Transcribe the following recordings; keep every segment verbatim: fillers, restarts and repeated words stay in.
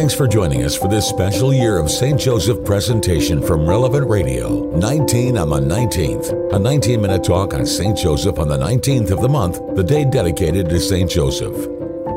Thanks for joining us for this special year of Saint Joseph presentation from Relevant Radio. nineteen on the nineteenth. A nineteen-minute talk on Saint Joseph on the nineteenth of the month, the day dedicated to Saint Joseph.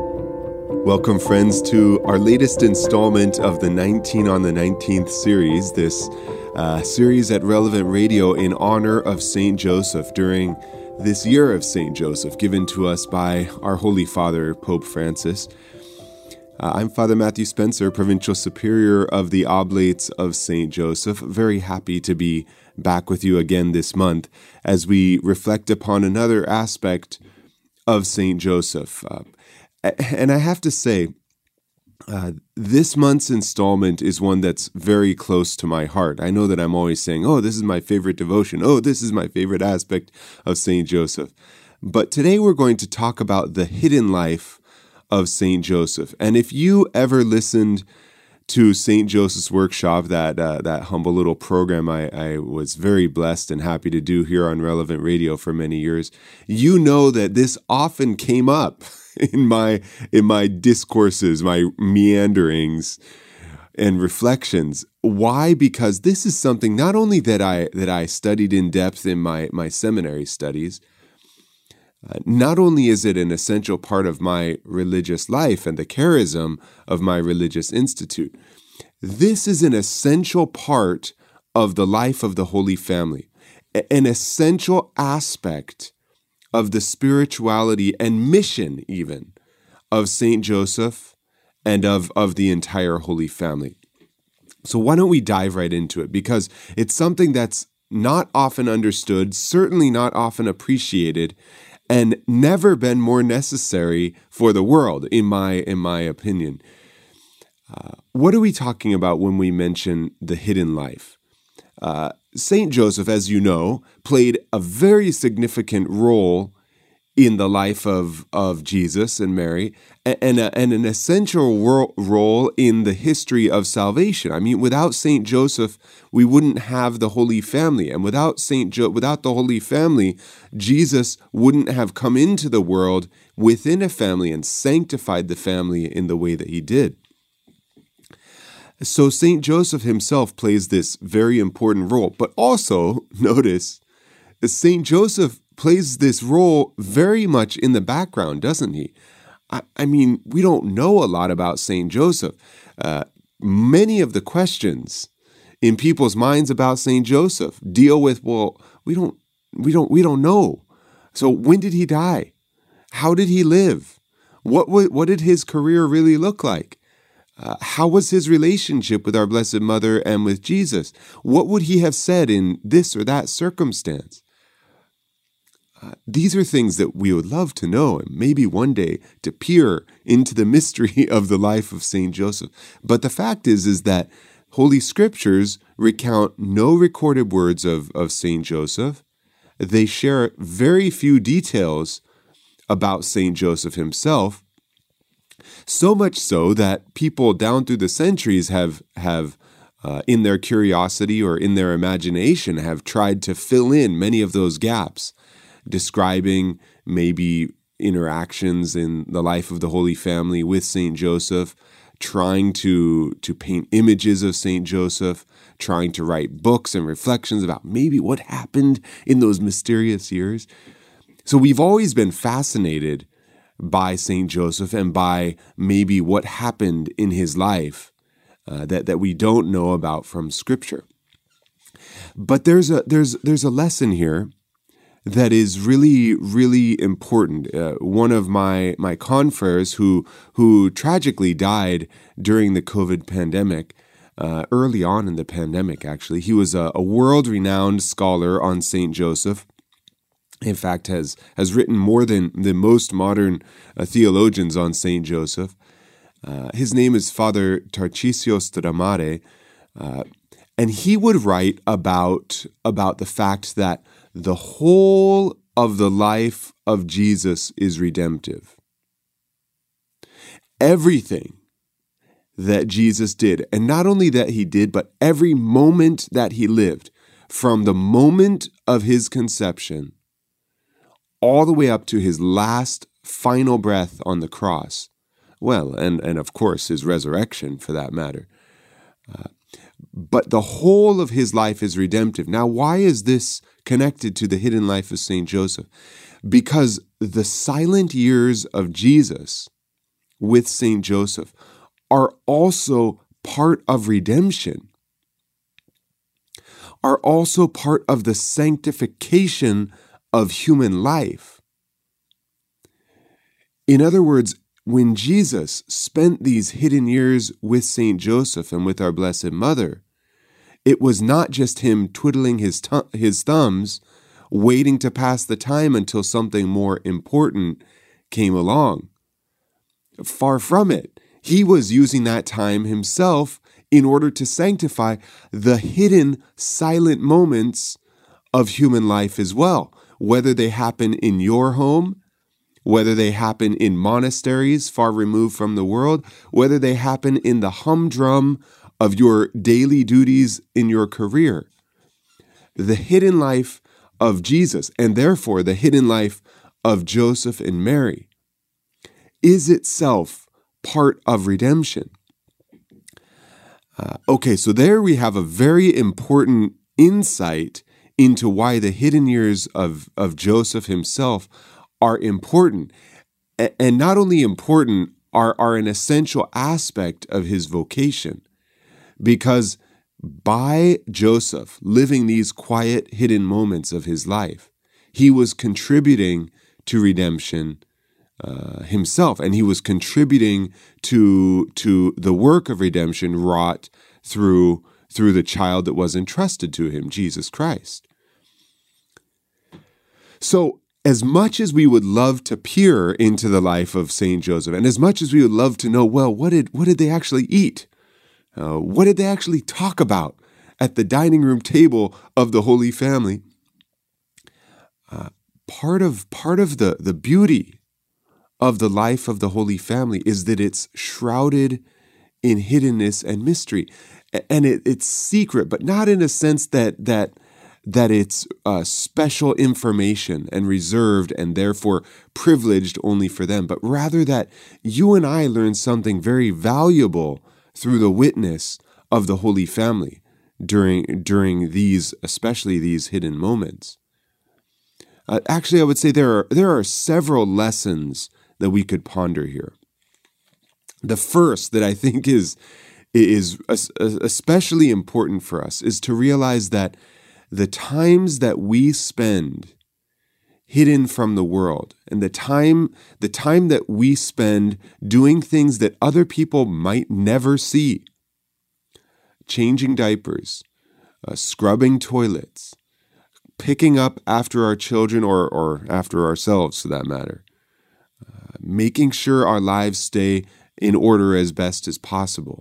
Welcome, friends, to our latest installment of the nineteen on the nineteenth series, this uh, series at Relevant Radio in honor of Saint Joseph during this year of Saint Joseph, given to us by our Holy Father, Pope Francis. Uh, I'm Father Matthew Spencer, Provincial Superior of the Oblates of Saint Joseph. Very happy to be back with you again this month as we reflect upon another aspect of Saint Joseph. Uh, and I have to say, uh, this month's installment is one that's very close to my heart. I know that I'm always saying, oh, this is my favorite devotion. Oh, this is my favorite aspect of Saint Joseph. But today we're going to talk about the hidden life of Saint Joseph. And if you ever listened to Saint Joseph's Workshop, that uh, that humble little program I, I was very blessed and happy to do here on Relevant Radio for many years, you know that this often came up in my in my discourses, my meanderings and reflections. Why? Because this is something not only that I that I studied in depth in my my seminary studies. Uh, not only is it an essential part of my religious life and the charism of my religious institute, this is an essential part of the life of the Holy Family, a- an essential aspect of the spirituality and mission even of Saint Joseph and of, of the entire Holy Family. So why don't we dive right into it? Because it's something that's not often understood, certainly not often appreciated, and never been more necessary for the world, in my in my opinion. Uh, what are we talking about when we mention the hidden life? Uh, Saint Joseph, as you know, played a very significant role in the life of, of Jesus and Mary, and, and, a, and an essential ro- role in the history of salvation. I mean, without Saint Joseph, we wouldn't have the Holy Family, and without Saint jo- without the Holy Family, Jesus wouldn't have come into the world within a family and sanctified the family in the way that he did. So Saint Joseph himself plays this very important role, but also, notice, Saint Joseph plays this role very much in the background, doesn't he? I, I mean, we don't know a lot about Saint Joseph. Uh, many of the questions in people's minds about Saint Joseph deal with, well, we don't, we don't, we don't know. So when did he die? How did he live? What what, what did his career really look like? Uh, how was his relationship with our Blessed Mother and with Jesus? What would he have said in this or that circumstance? Uh, these are things that we would love to know and maybe one day to peer into the mystery of the life of Saint Joseph. But the fact is, is that Holy Scriptures recount no recorded words of, of Saint Joseph. They share very few details about Saint Joseph himself, so much so that people down through the centuries have, have uh, in their curiosity or in their imagination, have tried to fill in many of those gaps, describing maybe interactions in the life of the Holy Family with Saint Joseph, trying to, to paint images of Saint Joseph, trying to write books and reflections about maybe what happened in those mysterious years. So we've always been fascinated by Saint Joseph and by maybe what happened in his life uh, that, that we don't know about from Scripture. But there's a there's there's a lesson here that is really, really important. Uh, one of my my confreres who who tragically died during the COVID pandemic, uh, early on in the pandemic, actually. He was a, a world-renowned scholar on Saint Joseph. In fact, has has written more than, than most modern uh, theologians on Saint Joseph. Uh, his name is Father Tarcisio Stramare, uh, and he would write about, about the fact that the whole of the life of Jesus is redemptive. Everything that Jesus did, and not only that he did, but every moment that he lived, from the moment of his conception all the way up to his last final breath on the cross, Well, and, and of course, his resurrection for that matter. Uh, but the whole of his life is redemptive. Now, why is this connected to the hidden life of Saint Joseph? Because the silent years of Jesus with Saint Joseph are also part of redemption, are also part of the sanctification of human life. In other words, when Jesus spent these hidden years with Saint Joseph and with our Blessed Mother, it was not just him twiddling his, th- his thumbs, waiting to pass the time until something more important came along. Far from it. He was using that time himself in order to sanctify the hidden, silent moments of human life as well, whether they happen in your home, whether they happen in monasteries far removed from the world, whether they happen in the humdrum of your daily duties in your career. The hidden life of Jesus, and therefore the hidden life of Joseph and Mary, is itself part of redemption. Uh, okay, so there we have a very important insight into why the hidden years of, of Joseph himself are important. A- and not only important, are, are an essential aspect of his vocation. Because by Joseph living these quiet, hidden moments of his life, he was contributing to redemption uh, himself, and he was contributing to to the work of redemption wrought through through the child that was entrusted to him, Jesus Christ. So, as much as we would love to peer into the life of Saint Joseph, and as much as we would love to know, well, what did what did they actually eat? Uh, what did they actually talk about at the dining room table of the Holy Family? Uh, part of part of the, the beauty of the life of the Holy Family is that it's shrouded in hiddenness and mystery. And it, it's secret, but not in a sense that that that it's uh, special information and reserved and therefore privileged only for them, but rather that you and I learn something very valuable through the witness of the Holy Family during during these, especially these hidden moments. Uh, actually, I would say there are there are several lessons that we could ponder here. The first that I think is is especially important for us is to realize that the times that we spend hidden from the world, and the time the time that we spend doing things that other people might never see, changing diapers, uh, scrubbing toilets, picking up after our children or, or after ourselves for that matter, uh, making sure our lives stay in order as best as possible.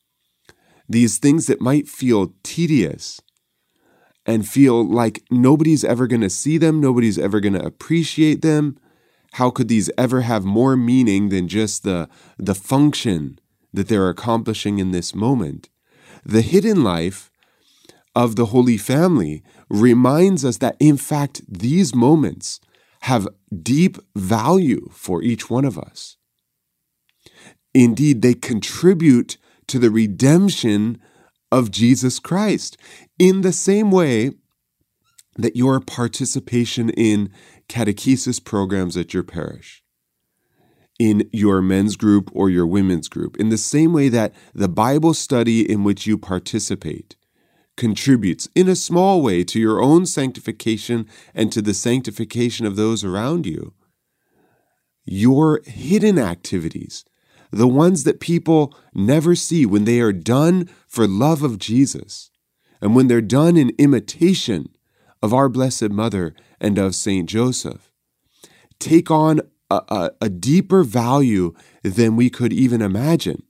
These things that might feel tedious and feel like nobody's ever going to see them, nobody's ever going to appreciate them. How could these ever have more meaning than just the, the function that they're accomplishing in this moment? The hidden life of the Holy Family reminds us that, in fact, these moments have deep value for each one of us. Indeed, they contribute to the redemption of Jesus Christ, in the same way that your participation in catechesis programs at your parish, in your men's group or your women's group, in the same way that the Bible study in which you participate contributes in a small way to your own sanctification and to the sanctification of those around you. Your hidden activities, the ones that people never see, when they are done for love of Jesus, and when they're done in imitation of our Blessed Mother and of Saint Joseph, take on a, a, a deeper value than we could even imagine.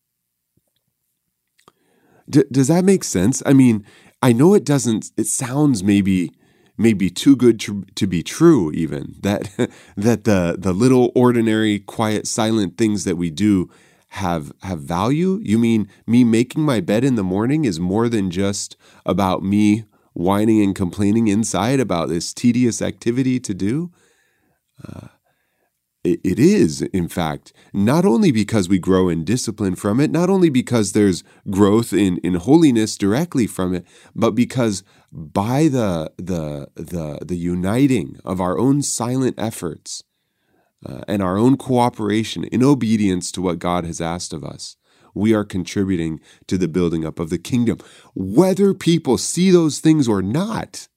D- does that make sense? I mean, I know it doesn't, it sounds maybe maybe too good to, to be true even, that that the the little ordinary, quiet, silent things that we do have have value? You mean me making my bed in the morning is more than just about me whining and complaining inside about this tedious activity to do? Uh, it, it is, in fact, not only because we grow in discipline from it, not only because there's growth in, in holiness directly from it, but because by the the the the uniting of our own silent efforts uh, and our own cooperation in obedience to what God has asked of us, we are contributing to the building up of the kingdom, whether people see those things or not.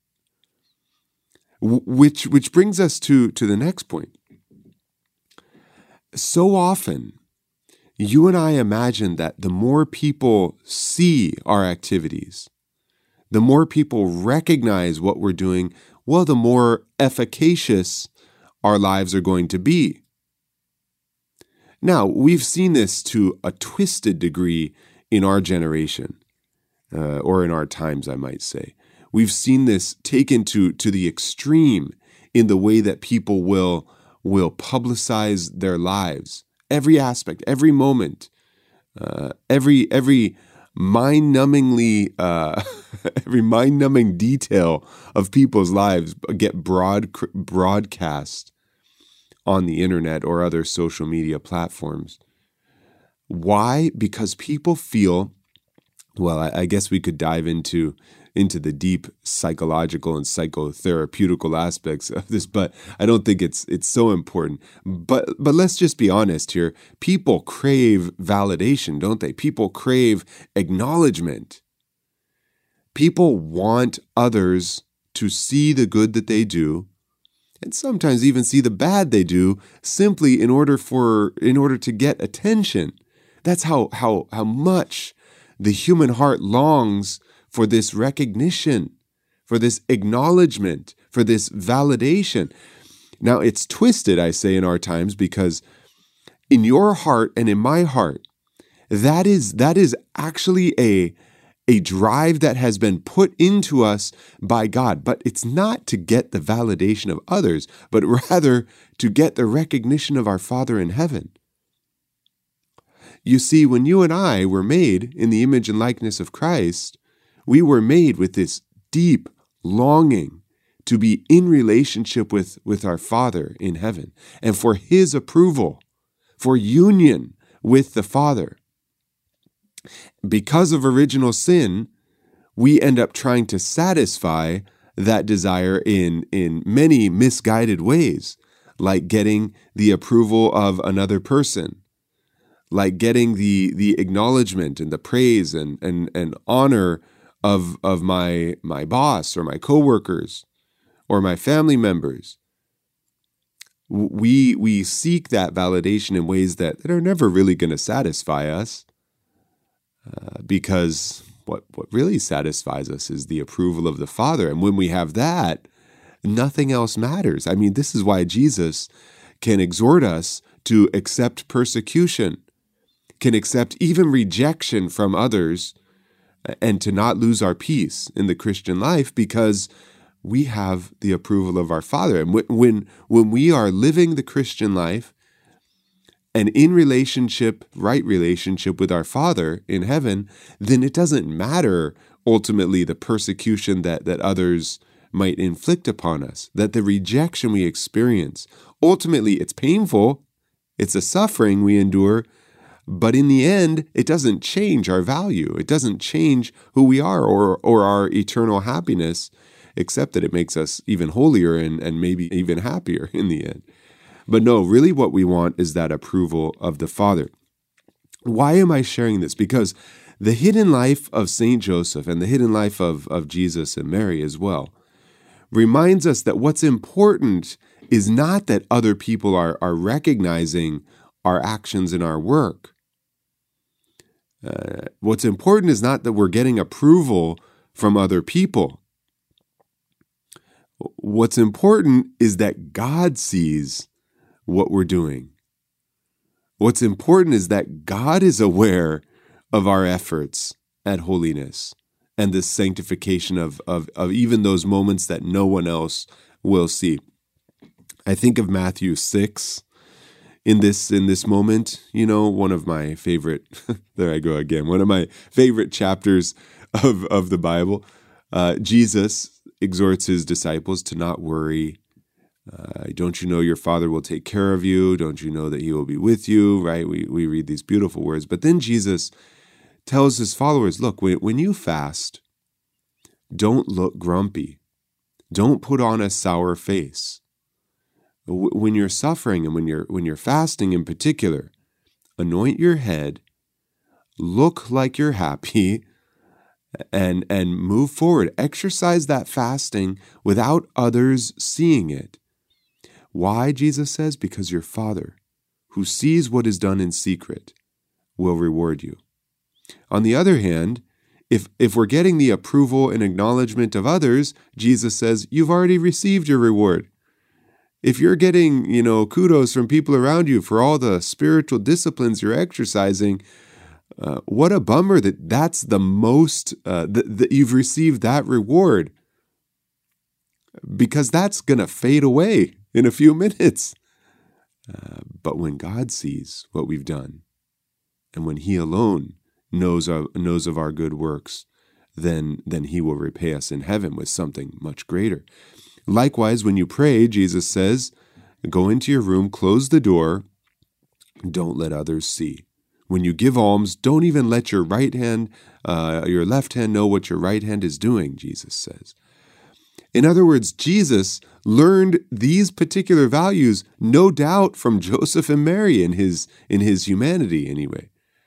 Which which brings us to, to the next point. So often, you and I imagine that the more people see our activities, the more people recognize what we're doing, well, the more efficacious our lives are going to be. Now, we've seen this to a twisted degree in our generation, uh, or in our times, I might say. We've seen this taken to, to the extreme in the way that people will, will publicize their lives. Every aspect, every moment, uh, every every mind-numbingly, uh, every mind-numbing detail of people's lives get broad broadcast on the internet or other social media platforms. Why? Because people feel, well, I, I guess we could dive into into the deep psychological and psychotherapeutical aspects of this, but I don't think it's it's so important. But but let's just be honest here. People crave validation, don't they? People crave acknowledgement. People want others to see the good that they do, and sometimes even see the bad they do, simply in order for in order to get attention. That's how how how much the human heart longs for this recognition, for this acknowledgement, for this validation. Now, it's twisted, I say, in our times, because in your heart and in my heart, that is that is actually a, a drive that has been put into us by God. But it's not to get the validation of others, but rather to get the recognition of our Father in heaven. You see, when you and I were made in the image and likeness of Christ, we were made with this deep longing to be in relationship with, with our Father in heaven and for His approval, for union with the Father. Because of original sin, we end up trying to satisfy that desire in, in many misguided ways, like getting the approval of another person, like getting the, the acknowledgement and the praise and, and, and honor of of my my boss or my coworkers or my family members. We we seek that validation in ways that, that are never really going to satisfy us, uh, because what what really satisfies us is the approval of the Father. And when we have that, nothing else matters. I mean, this is why Jesus can exhort us to accept persecution, can accept even rejection from others, and to not lose our peace in the Christian life, because we have the approval of our Father. And when, when we are living the Christian life and in relationship, right relationship with our Father in heaven, then it doesn't matter ultimately the persecution that, that others might inflict upon us, that the rejection we experience. Ultimately, it's painful. It's a suffering we endure. But in the end, it doesn't change our value. It doesn't change who we are or or our eternal happiness, except that it makes us even holier and, and maybe even happier in the end. But no, really what we want is that approval of the Father. Why am I sharing this? Because the hidden life of Saint Joseph and the hidden life of, of Jesus and Mary as well reminds us that what's important is not that other people are, are recognizing our actions and our work. Uh, what's important is not that we're getting approval from other people. What's important is that God sees what we're doing. What's important is that God is aware of our efforts at holiness and the sanctification of, of, of even those moments that no one else will see. I think of Matthew six. In this in this moment, you know, one of my favorite, there I go again, one of my favorite chapters of, of the Bible, uh, Jesus exhorts his disciples to not worry Uh, don't you know your Father will take care of you? Don't you know that he will be with you, right? We, we read these beautiful words. But then Jesus tells his followers, look, when, when you fast, don't look grumpy. Don't put on a sour face. When you're suffering and when you're when you're fasting in particular, anoint your head, look like you're happy, and and move forward. Exercise that fasting without others seeing it. Why, Jesus says? Because your Father, who sees what is done in secret, will reward you. On the other hand, if if we're getting the approval and acknowledgement of others, Jesus says, you've already received your reward. If you're getting, you know, kudos from people around you for all the spiritual disciplines you're exercising, uh, what a bummer that that's the most, uh, that, that you've received that reward, because that's going to fade away in a few minutes. Uh, but when God sees what we've done, and when he alone knows of, knows of our good works, then, then he will repay us in heaven with something much greater. Likewise, when you pray, Jesus says, go into your room, close the door, don't let others see. When you give alms, don't even let your right hand, uh, your left hand know what your right hand is doing, Jesus says. In other words, Jesus learned these particular values, no doubt, from Joseph and Mary in his, in his humanity anyway.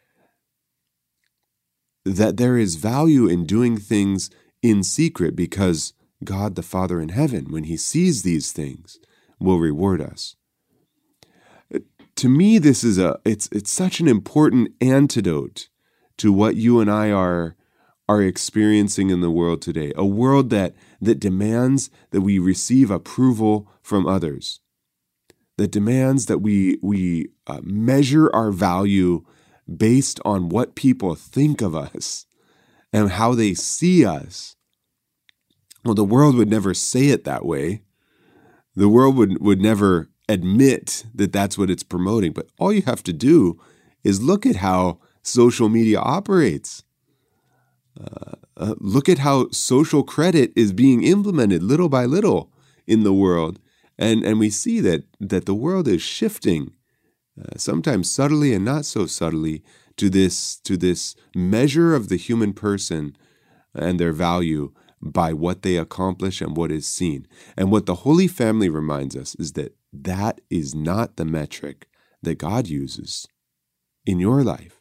That there is value in doing things in secret because God the Father in heaven, when he sees these things, will reward us. To me, this is a it's it's such an important antidote to what you and I are are experiencing in the world today. A world that that demands that we receive approval from others, that demands that we we uh, measure our value based on what people think of us and how they see us. Well, the world would never say it that way. The world would, would never admit that that's what it's promoting. But all you have to do is look at how social media operates. Uh, uh, look at how social credit is being implemented little by little in the world. And, and we see that, that the world is shifting, uh, sometimes subtly and not so subtly, to this, to this measure of the human person and their value by what they accomplish and what is seen. And what the Holy Family reminds us is that that is not the metric that God uses in your life.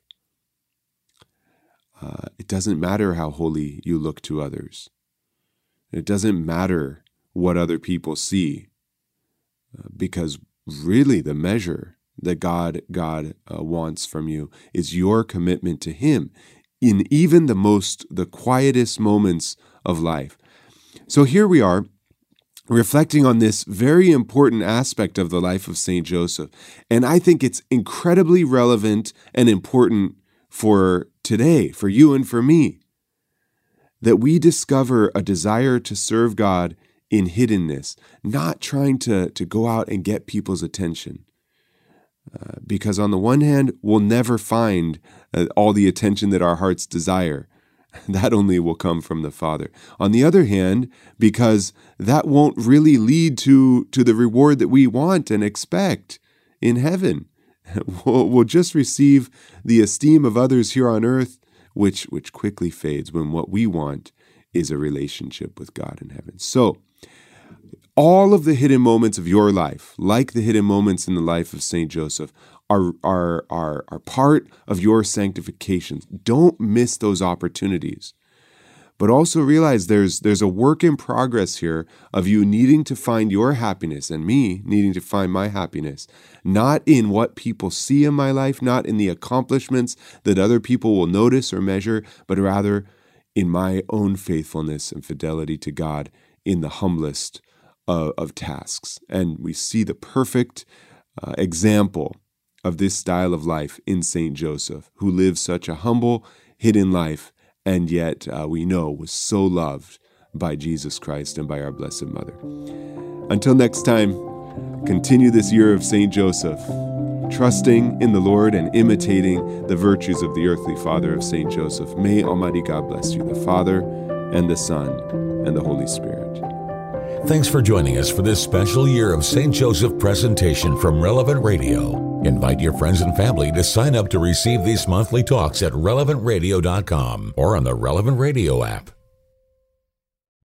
Uh, it doesn't matter how holy you look to others. It doesn't matter what other people see, uh, because really the measure that God, God uh, wants from you is your commitment to him in even the most, the quietest moments of life. So here we are, reflecting on this very important aspect of the life of Saint Joseph. And I think it's incredibly relevant and important for today, for you and for me, that we discover a desire to serve God in hiddenness, not trying to, to go out and get people's attention. Uh, because on the one hand, we'll never find uh, all the attention that our hearts desire. That only will come from the Father. On the other hand, because that won't really lead to, to the reward that we want and expect in heaven. We'll, we'll just receive the esteem of others here on earth, which, which quickly fades when what we want is a relationship with God in heaven. So, all of the hidden moments of your life, like the hidden moments in the life of Saint Joseph, are, are, are, are part of your sanctification. Don't miss those opportunities. But also realize there's, there's a work in progress here of you needing to find your happiness and me needing to find my happiness, not in what people see in my life, not in the accomplishments that other people will notice or measure, but rather in my own faithfulness and fidelity to God in the humblest of, of tasks. And we see the perfect uh, example of this style of life in Saint Joseph, who lived such a humble, hidden life, and yet uh, we know was so loved by Jesus Christ and by our Blessed Mother. Until next time, continue this year of Saint Joseph, trusting in the Lord and imitating the virtues of the earthly father of Saint Joseph. May Almighty God bless you, the Father and the Son and the Holy Spirit. Thanks for joining us for this special year of Saint Joseph presentation from Relevant Radio. Invite your friends and family to sign up to receive these monthly talks at relevant radio dot com or on the Relevant Radio app.